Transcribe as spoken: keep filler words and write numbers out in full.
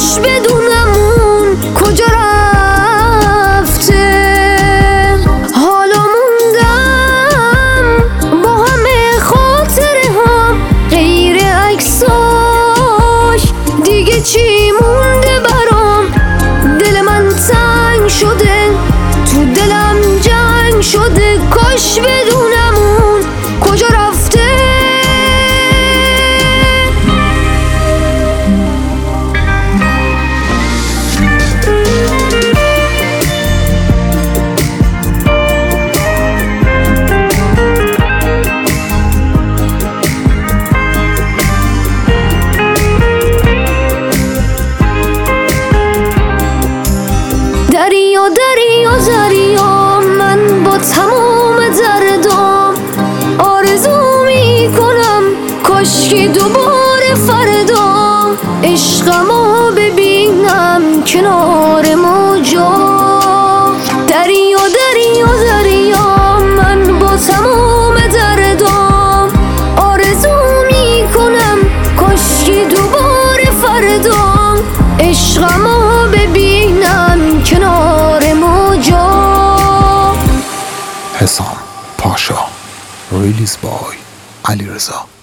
کاش بدونمون کجا رفته. حالا موندم با همه خاطره هم، غیر عکساش دیگه چی مونده برام. دل من تنگ شده، تو دلم جنگ شده، کاش بدونمون کجا رفته. دریا دریا دریا، من با تمام دردام آرزو میکنم کاش که دوباره فردام عشقمو ببینم کنار موجا. دریا دریا دریا، من با تمام دردام آرزو میکنم کاش که دوباره فردام عشقمو ببینم کنار موجا. حسام پاشا. ریلیز بای علیرضا.